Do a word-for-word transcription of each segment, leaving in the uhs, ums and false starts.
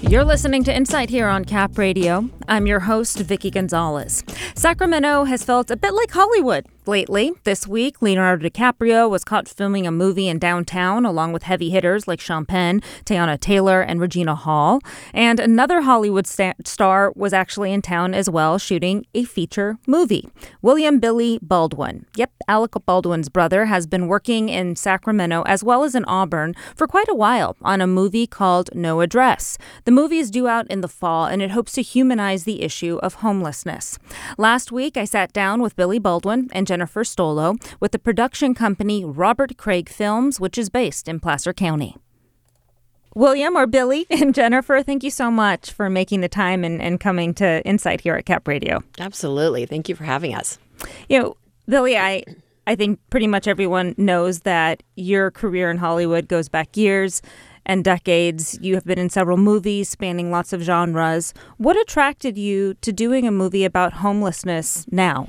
You're listening to Insight here on Cap Radio. I'm your host, Vicky Gonzalez. Sacramento has felt a bit like Hollywood lately. This week, Leonardo DiCaprio was caught filming a movie in downtown along with heavy hitters like Sean Penn, Teyana Taylor, and Regina Hall. And another Hollywood sta- star was actually in town as well, shooting a feature movie. William Billy Baldwin. Yep, Alec Baldwin's brother has been working in Sacramento as well as in Auburn for quite a while on a movie called No Address. The movie is due out in the fall, and it hopes to humanize the issue of homelessness. Last week, I sat down with Billy Baldwin and Jennifer Stolo with the production company Robert Craig Films, which is based in Placer County. William, or Billy, and Jennifer, thank you so much for making the time and, and coming to Insight here at Cap Radio. Absolutely. Thank you for having us. You know, Billy, I, I think pretty much everyone knows that your career in Hollywood goes back years and decades. You have been in several movies spanning lots of genres. What attracted you to doing a movie about homelessness now?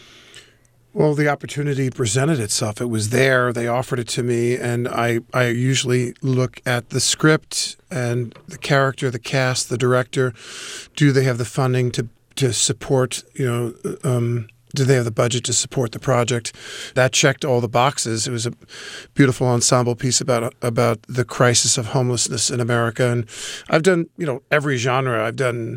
Well, the opportunity presented itself. It was there. They offered it to me, and I, I usually look at the script and the character, the cast, the director. Do they have the funding to to support, you know, um, do they have the budget to support the project? That checked all the boxes. It was a beautiful ensemble piece about about the crisis of homelessness in America. And I've done, you know, every genre. I've done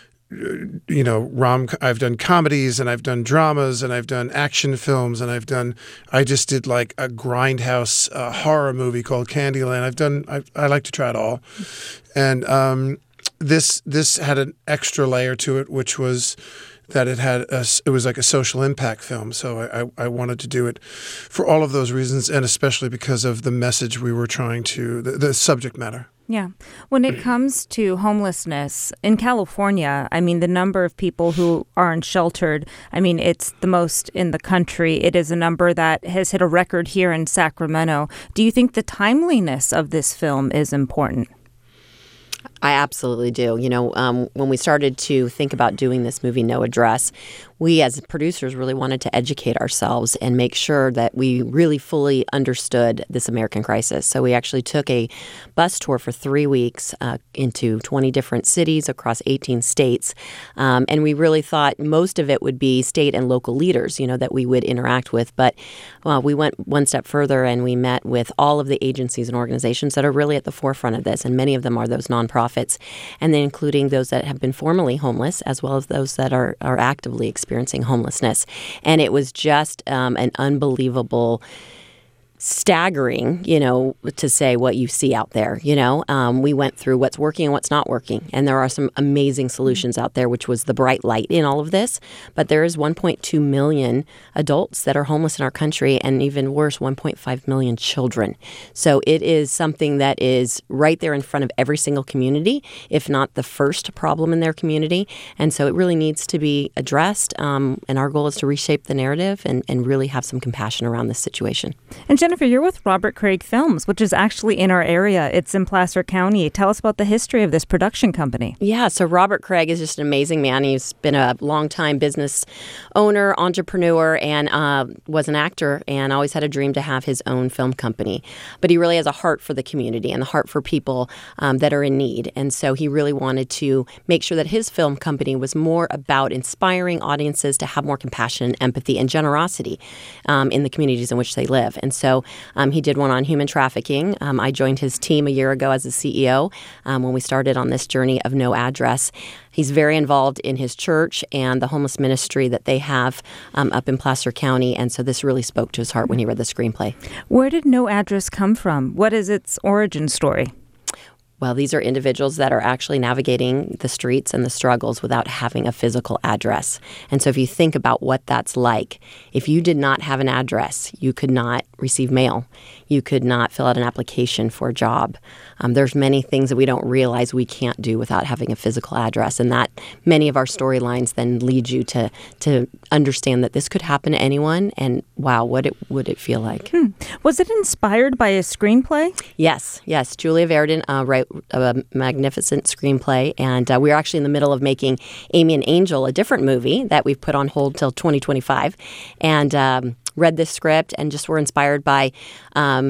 you know, rom, I've done comedies and I've done dramas and I've done action films and I've done, I just did like a grindhouse uh, horror movie called Candyland. I've done, I, I like to try it all. And um, this, this had an extra layer to it, which was that it had a, it was like a social impact film. So I, I, I wanted to do it for all of those reasons, and especially because of the message we were trying to, the, the subject matter. Yeah. When it comes to homelessness in California, I mean, the number of people who are unsheltered, I mean, it's the most in the country. It is a number that has hit a record here in Sacramento. Do you think the timeliness of this film is important? I absolutely do. You know, um, when we started to think about doing this movie, No Address, we as producers really wanted to educate ourselves and make sure that we really fully understood this American crisis. So we actually took a bus tour for three weeks uh, into twenty different cities across eighteen states. Um, and we really thought most of it would be state and local leaders, you know, that we would interact with. But well, we went one step further and we met with all of the agencies and organizations that are really at the forefront of this. And many of them are those nonprofits, and then including those that have been formerly homeless as well as those that are, are actively experiencing homelessness. And it was just um, an unbelievable, staggering, you know, to say what you see out there. You know, um, we went through what's working and what's not working. And there are some amazing solutions out there, which was the bright light in all of this. But there is one point two million adults that are homeless in our country, and even worse, one point five million children. So it is something that is right there in front of every single community, if not the first problem in their community. And so it really needs to be addressed. Um, and our goal is to reshape the narrative and, and really have some compassion around this situation. And Jennifer, you're with Robert Craig Films, which is actually in our area. It's in Placer County. Tell us about the history of this production company. Yeah, so Robert Craig is just an amazing man. He's been a longtime business owner, entrepreneur, and uh, was an actor, and always had a dream to have his own film company. But he really has a heart for the community and a heart for people um, that are in need. And so he really wanted to make sure that his film company was more about inspiring audiences to have more compassion, empathy, and generosity um, in the communities in which they live. And so Um, he did one on human trafficking. Um, I joined his team a year ago as a C E O um, when we started on this journey of No Address. He's very involved in his church and the homeless ministry that they have um, up in Placer County. And so this really spoke to his heart when he read the screenplay. Where did No Address come from? What is its origin story? Well, these are individuals that are actually navigating the streets and the struggles without having a physical address. And so if you think about what that's like, if you did not have an address, you could not receive mail. You could not fill out an application for a job. Um, there's many things that we don't realize we can't do without having a physical address. And that many of our storylines then lead you to to understand that this could happen to anyone. And wow, what it would it feel like? Hmm. Was it inspired by a screenplay? Yes, yes. Julia Verdon uh, wrote a magnificent screenplay. And uh, we're actually in the middle of making Amy and Angel, a different movie that we've put on hold till twenty twenty-five. And um, read this script and just were inspired by um,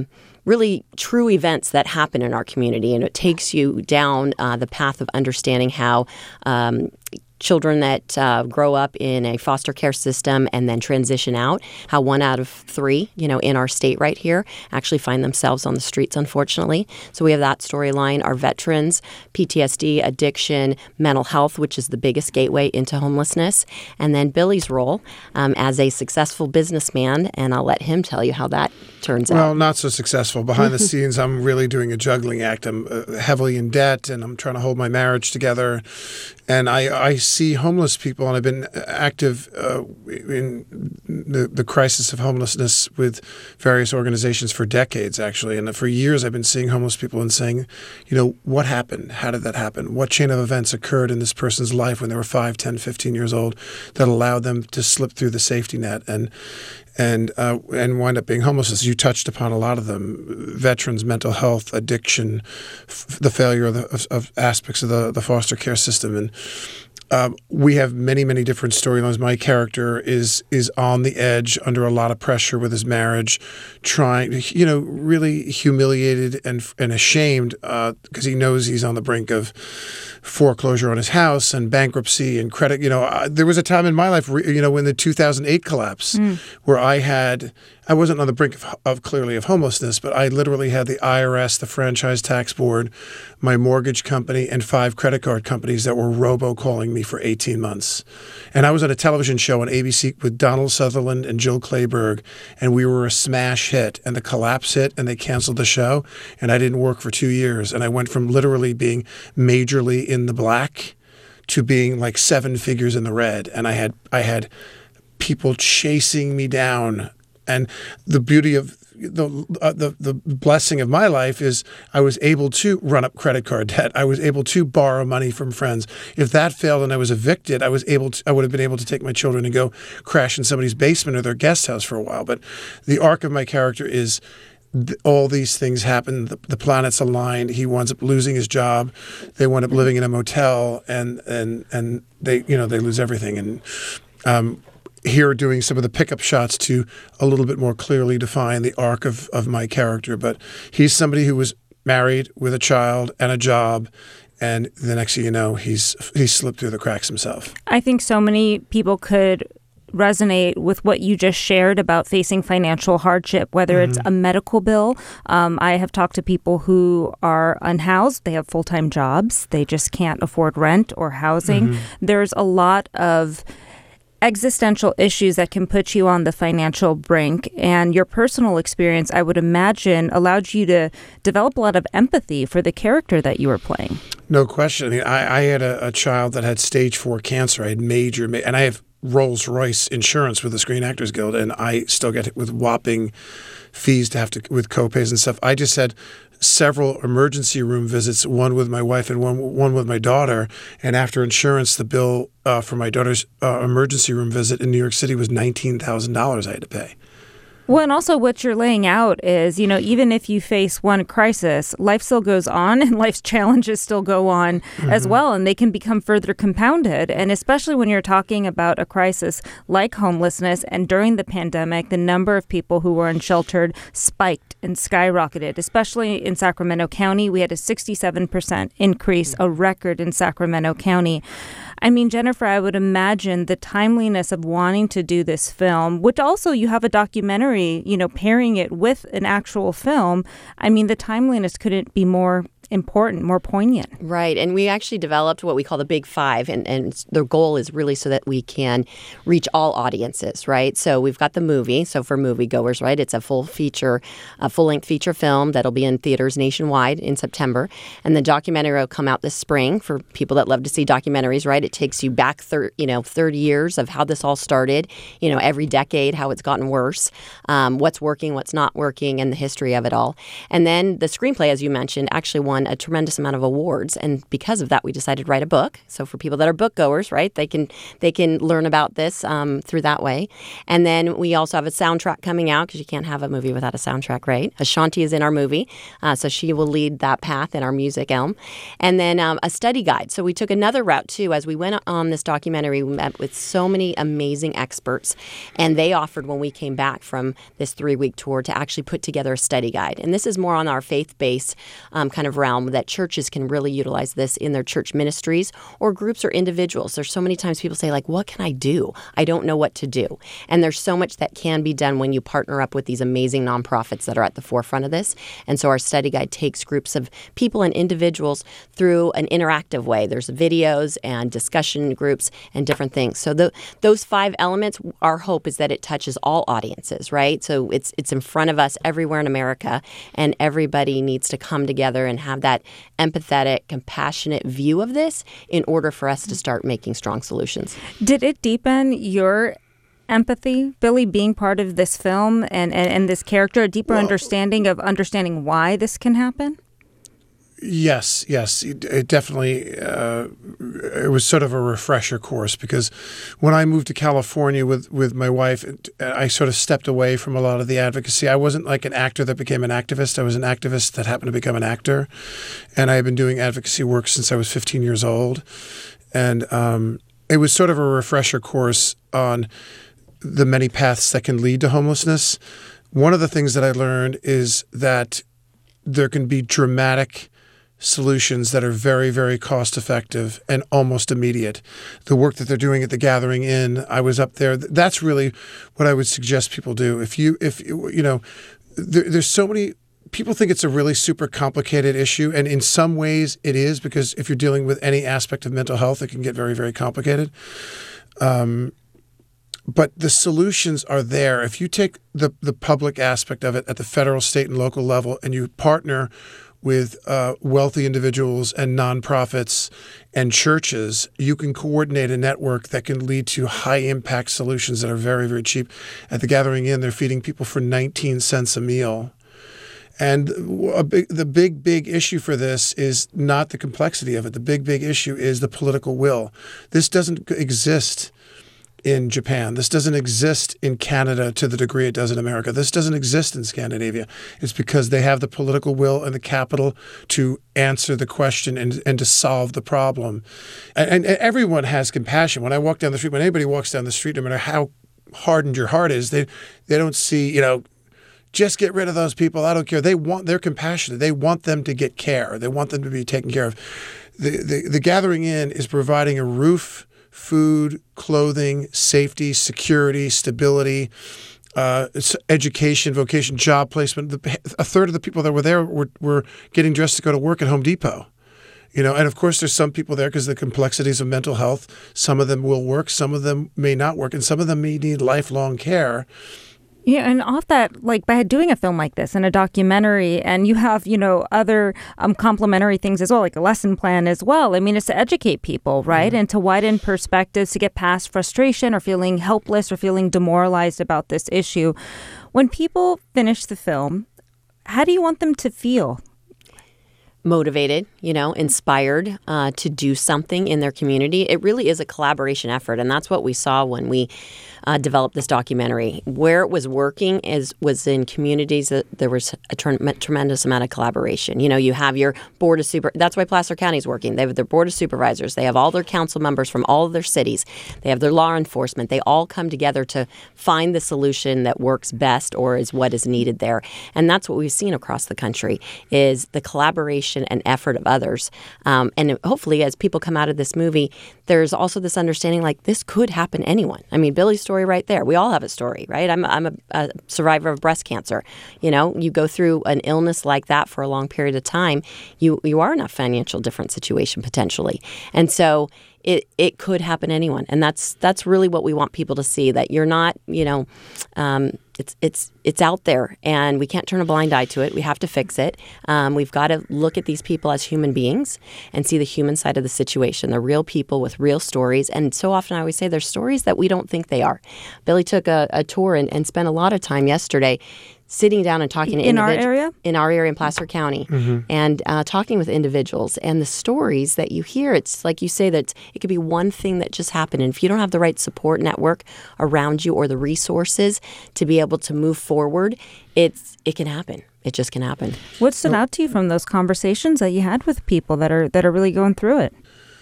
really true events that happen in our community. And it takes you down uh, the path of understanding how um, children that uh, grow up in a foster care system and then transition out, how one out of three, you know, in our state right here actually find themselves on the streets, unfortunately. So we have that storyline. Our veterans, P T S D, addiction, mental health, which is the biggest gateway into homelessness. And then Billy's role um, as a successful businessman, and I'll let him tell you how that turns well, out. Well, not so successful. Behind the scenes, I'm really doing a juggling act. I'm uh, heavily in debt, and I'm trying to hold my marriage together. And I, I see homeless people, and I've been active uh, in the, the crisis of homelessness with various organizations for decades, actually. And for years, I've been seeing homeless people and saying, you know, what happened? How did that happen? What chain of events occurred in this person's life when they were five, ten, fifteen years old that allowed them to slip through the safety net and and uh, and wind up being homeless? You touched upon a lot of them: veterans, mental health, addiction, f- the failure of, the, of, of aspects of the, the foster care system. And um, we have many, many different storylines. My character is is on the edge, under a lot of pressure with his marriage, trying, you know, really humiliated and and ashamed because uh, he knows he's on the brink of foreclosure on his house and bankruptcy and credit. You know, uh, there was a time in my life, you know, when the two thousand eight collapse, mm. where I had, I wasn't on the brink of, of clearly of homelessness, but I literally had the I R S, the Franchise Tax Board, my mortgage company, and five credit card companies that were robocalling me for eighteen months. And I was on a television show on A B C with Donald Sutherland and Jill Clayburgh, and we were a smash hit, and the collapse hit, and they canceled the show, and I didn't work for two years. And I went from literally being majorly in the black to being like seven figures in the red. And I had I had people chasing me down. And the beauty of the, uh, the the blessing of my life is I was able to run up credit card debt. I was able to borrow money from friends. If that failed and I was evicted, I was able to, I would have been able to take my children and go crash in somebody's basement or their guest house for a while. But the arc of my character is th- all these things happen. The, the planets aligned. He winds up losing his job. They wind up living in a motel, and and and they you know they lose everything. And um, here doing some of the pickup shots to a little bit more clearly define the arc of, of my character. But he's somebody who was married with a child and a job, and the next thing you know, he's he's slipped through the cracks himself. I think so many people could resonate with what you just shared about facing financial hardship, whether mm-hmm. it's a medical bill. Um, I have talked to people who are unhoused. They have full-time jobs. They just can't afford rent or housing. Mm-hmm. There's a lot of existential issues that can put you on the financial brink. And your personal experience, I would imagine, allowed you to develop a lot of empathy for the character that you were playing. No question. I mean, I, I had a, a child that had stage four cancer. I had major, ma- and I have Rolls-Royce insurance with the Screen Actors Guild, and I still get it with whopping fees to have to, with co-pays and stuff. I just had several emergency room visits, one with my wife and one one with my daughter. And after insurance, the bill uh, for my daughter's uh, emergency room visit in New York City was nineteen thousand dollars I had to pay. Well, and also what you're laying out is, you know, even if you face one crisis, life still goes on and life's challenges still go on mm-hmm. as well, and they can become further compounded. And especially when you're talking about a crisis like homelessness, and during the pandemic, the number of people who were unsheltered spiked and skyrocketed, especially in Sacramento County. We had a sixty-seven percent increase, a record in Sacramento County. I mean, Jennifer, I would imagine the timeliness of wanting to do this film, which also you have a documentary, you know, pairing it with an actual film. I mean, the timeliness couldn't be more important, more poignant. Right. And we actually developed what we call the Big Five. And, and the goal is really so that we can reach all audiences, right? So we've got the movie. So for moviegoers, right, it's a full feature, a full-length feature film that'll be in theaters nationwide in September. And the documentary will come out this spring for people that love to see documentaries, right? It takes you back, thir- you know, thirty years of how this all started, you know, every decade, how it's gotten worse, um, what's working, what's not working, and the history of it all. And then the screenplay, as you mentioned, actually won won a tremendous amount of awards. And because of that, we decided to write a book. So for people that are book goers, right, they can they can learn about this um, through that way. And then we also have a soundtrack coming out, because you can't have a movie without a soundtrack, right? Ashanti is in our movie, uh, so she will lead that path in our music elm. And then um, a study guide. So we took another route, too. As we went on this documentary, we met with so many amazing experts, and they offered, when we came back from this three-week tour, to actually put together a study guide. And this is more on our faith-based um, kind of realm, that churches can really utilize this in their church ministries or groups or individuals. There's so many times people say, like, what can I do? I don't know what to do. And there's so much that can be done when you partner up with these amazing nonprofits that are at the forefront of this. And so our study guide takes groups of people and individuals through an interactive way. There's videos and discussion groups and different things. So the, those five elements, our hope is that it touches all audiences, right? So it's it's in front of us everywhere in America, and everybody needs to come together and have that empathetic, compassionate view of this in order for us to start making strong solutions. Did it deepen your empathy, Billy, being part of this film and, and, and this character, a deeper well, understanding of understanding why this can happen? Yes, yes, it, it definitely, uh, it was sort of a refresher course, because when I moved to California with, with my wife, I sort of stepped away from a lot of the advocacy. I wasn't like an actor that became an activist. I was an activist that happened to become an actor, and I had been doing advocacy work since I was fifteen years old. And um, it was sort of a refresher course on the many paths that can lead to homelessness. One of the things that I learned is that there can be dramatic solutions that are very, very cost effective and almost immediate. The work that they're doing at the Gathering Inn, I was up there. That's really what I would suggest people do. If you, if you know, there, there's so many people think it's a really super complicated issue, and in some ways it is, because if you're dealing with any aspect of mental health, it can get very, very complicated. Um, But the solutions are there. If you take the, the public aspect of it at the federal, state, and local level, and you partner with uh, wealthy individuals and nonprofits and churches, you can coordinate a network that can lead to high-impact solutions that are very, very cheap. At the Gathering Inn, they're feeding people for nineteen cents a meal. And a big, the big, big issue for this is not the complexity of it. The big, big issue is the political will. This doesn't exist in Japan. This doesn't exist in Canada to the degree it does in America. This doesn't exist in Scandinavia. It's because they have the political will and the capital to answer the question and, and to solve the problem. And, and everyone has compassion. When I walk down the street, when anybody walks down the street, no matter how hardened your heart is, they they don't see, you know, just get rid of those people. I don't care. They want, they're compassionate. They want them to get care. They want them to be taken care of. The, the, the Gathering Inn is providing a roof, food, clothing, safety, security, stability, uh, education, vocation, job placement. The, a third of the people that were there were, were getting dressed to go to work at Home Depot. You know, and of course there's some people there because of the complexities of mental health. Some of them will work, some of them may not work, and some of them may need lifelong care. Yeah, and off that, like by doing a film like this and a documentary, and you have, you know, other um, complementary things as well, like a lesson plan as well. I mean, it's to educate people, right? Mm-hmm. And to widen perspectives, to get past frustration or feeling helpless or feeling demoralized about this issue. When people finish the film, how do you want them to feel? Motivated, you know, inspired uh, to do something in their community. It really is a collaboration effort, and that's what we saw when we uh, developed this documentary. Where it was working is was in communities that there was a tre- tremendous amount of collaboration. You know, you have your board of super. That's why Placer County is working. They have their board of supervisors. They have all their council members from all of their cities. They have their law enforcement. They all come together to find the solution that works best or is what is needed there. And that's what we've seen across the country is the collaboration and effort of others. Um, and hopefully as people come out of this movie, there's also this understanding like this could happen to anyone. I mean, Billy's story right there. We all have a story, right? I'm, I'm a, a survivor of breast cancer. You know, you go through an illness like that for a long period of time, you, you are in a financial different situation potentially. And so It it could happen to anyone, and that's that's really what we want people to see. That you're not, you know, um, it's it's it's out there, and we can't turn a blind eye to it. We have to fix it. Um, we've got to look at these people as human beings and see the human side of the situation. They're real people with real stories, and so often I always say they're stories that we don't think they are. Billy took a, a tour and, and spent a lot of time yesterday sitting down and talking to in our individuals area, in our area in Placer County, mm-hmm. and uh, talking with individuals, and the stories that you hear. It's like you say that it could be one thing that just happened, and if you don't have the right support network around you or the resources to be able to move forward, it's it can happen. It just can happen. What stood out to you from those conversations that you had with people that are that are really going through it?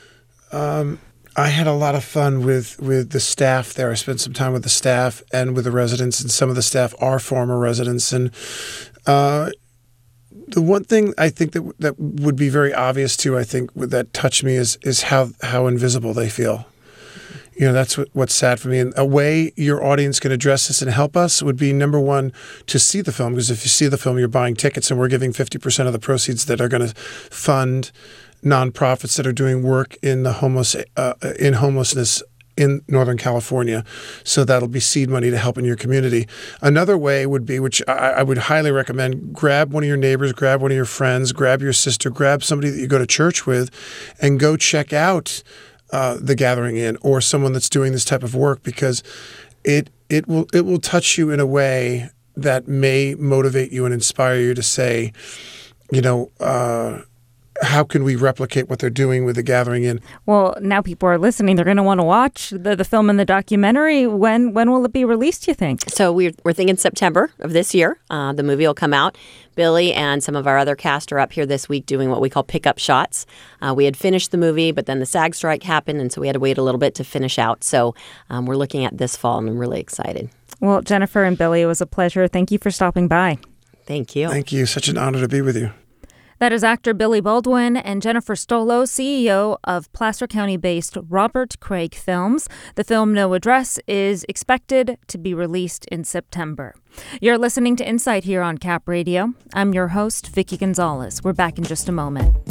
Um, I had a lot of fun with, with the staff there. I spent some time with the staff and with the residents, and some of the staff are former residents. And uh, the one thing I think that that would be very obvious too, I think, that touched me is is how how invisible they feel. You know, that's what, what's sad for me. And a way your audience can address this and help us would be, number one, to see the film, because if you see the film, you're buying tickets, and we're giving fifty percent of the proceeds that are going to fund nonprofits that are doing work in the homeless uh, in homelessness in Northern California. So that'll be seed money to help in your community. Another way would be, which I, I would highly recommend, grab one of your neighbors, grab one of your friends, grab your sister, grab somebody that you go to church with, and go check out uh, the Gathering Inn or someone that's doing this type of work, because it it will it will touch you in a way that may motivate you and inspire you to say, you know, uh, how can we replicate what they're doing with the Gathering Inn? Well, now people are listening. They're going to want to watch the, the film and the documentary. When when will it be released, you think? So we're, we're thinking September of this year. Uh, the movie will come out. Billy and some of our other cast are up here this week doing what we call pickup shots. Uh, we had finished the movie, but then the SAG strike happened, and so we had to wait a little bit to finish out. So um, we're looking at this fall, and I'm really excited. Well, Jennifer and Billy, it was a pleasure. Thank you for stopping by. Thank you. Thank you. Such an honor to be with you. That is actor Billy Baldwin and Jennifer Stolo, C E O of Placer County-based Robert Craig Films. The film No Address is expected to be released in September. You're listening to Insight here on Cap Radio. I'm your host, Vicki Gonzalez. We're back in just a moment.